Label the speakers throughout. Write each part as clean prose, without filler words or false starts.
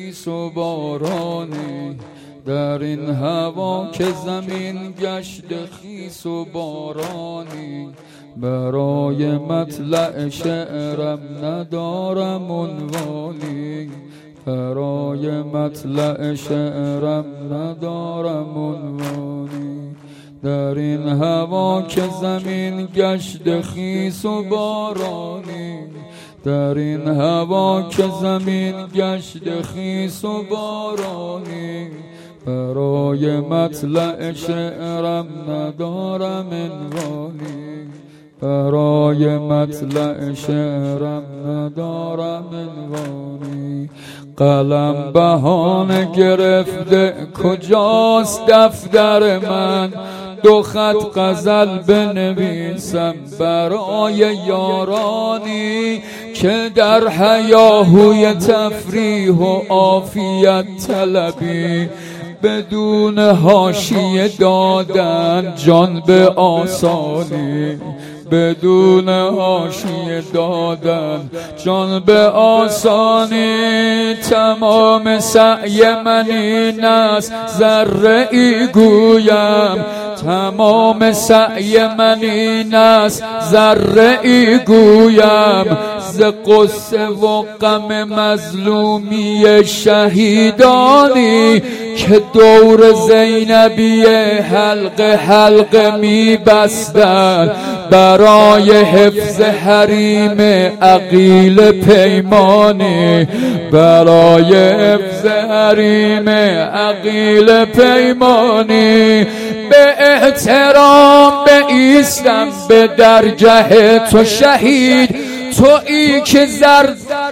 Speaker 1: خیس و بارانی، در این هوا که زمین گشت خیس و بارانی. برای مطلع شعرم ندارم عنوانی، برای مطلع شعرم ندارم عنوانی. در این هوا که زمین گشت خیس و بارانی، در این هوا که زمین گشت خیس و بارانی. برای مطلع شعرم ندارم عنوانی، برای مطلع شعرم ندارم عنوانی. قلم بهانه گرفته کجاست دفتر من، دو خط غزل بنویسم برای یارانی که در هیاهوی تفریح و عافیت طلبی بدون حاشیه دادن جان به آسانی، بدون حاشیه دادن جان به آسانی. تمام سعی من این است ذره ای گویم، تمام سعی من این است ذره ای گویم ز قصه و غم مظلومی شهیدانی که دور زینبیه حلقه حلقه می بستن برای حفظ حریم عقیل پیمانی، برای حفظ حریم عقیل پیمانی. به احترام بایستم به درگه تو شهید، تویی که زر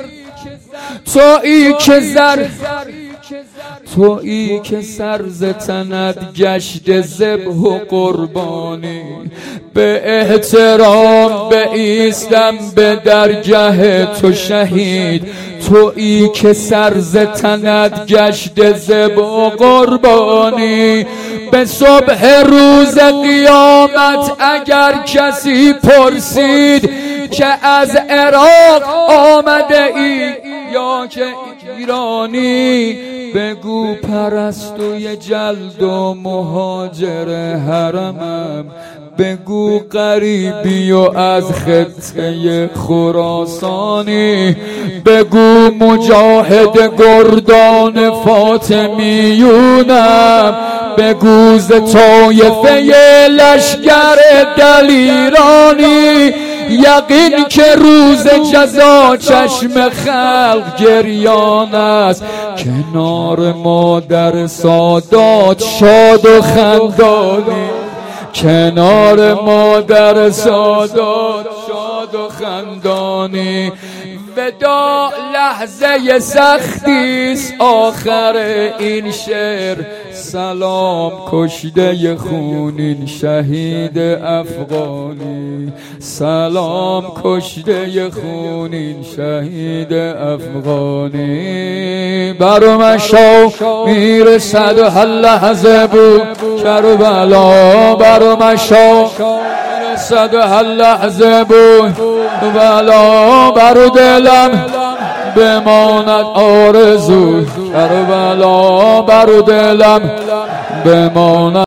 Speaker 1: تویی که زر تویی که سر ز تنت گشت ذبح و قربانی. به احترام بایستم به درگه تو شهید، تویی که سر ز تنت گشت ذبح و قربانی. به صبح روز قیامت اگر کسی پرسید که از عراق آمده ای یا که ایرانی، بگو پرستوی جلد و مهاجر حرمم، بگو غریبی و از خطه خراسانی، بگو مجاهد گردان فاطمیونم، بگو ز طایفه لشکر دلیرانی. یقین که روز جزا چشم خلق گریان است، کنار مادر سادات شاد و خندانی، کنار مادر سادات شاد و خندانی. ودا لحظه سختیست آخر این شعر، سلام کشته خونین شهید افغانی، سلام کشته خونین شهید افغانی. برم شو میرسد هر لحظه بود کربلا، برم شو میرسد هر لحظه بود بلا، بر دلم بماند آرزو کربلا، بر دلم بماند